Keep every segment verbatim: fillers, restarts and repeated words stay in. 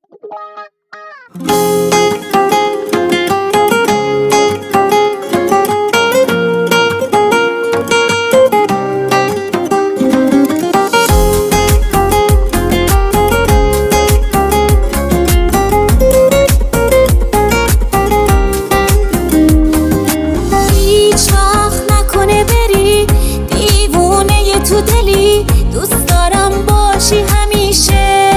تو دلی دوست دارم باشی همیشه،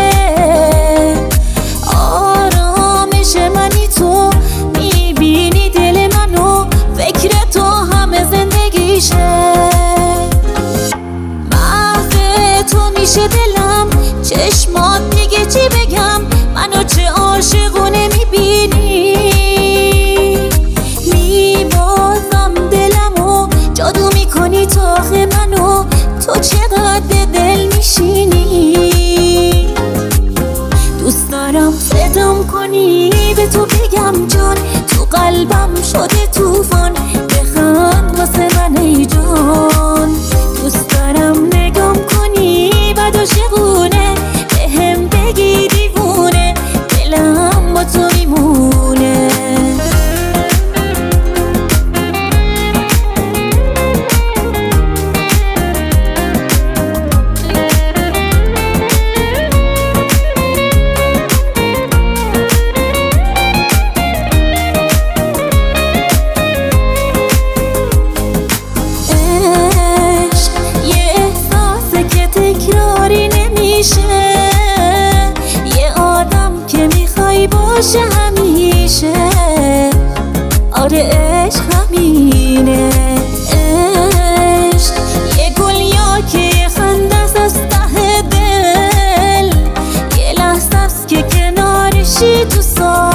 آرامش منی تو، میبینی دل منو، فکر تو همه زندگیشه. محو تو میشه دلم، چشمات دیگه چی بگم، منو چه عاشقونه میبینی، میبازم دلمو، جادو میکنی تاخ منو، تو چقدر به دل میشینی. دوست دارم صدام کنی، به تو بگم جان، تو قلبم شده توفان، بخند واسه من ای جان. دوست دارم نگام کنی، بد عاشقونه، بهم بگی دیوونه، دلم با تو میمونه. یه آدم که میخوای باشه همیشه، آره عشق همینه. عشق یه گل یا که یه خنده است از ته دل، یه لحظه است که کنارشی تو سال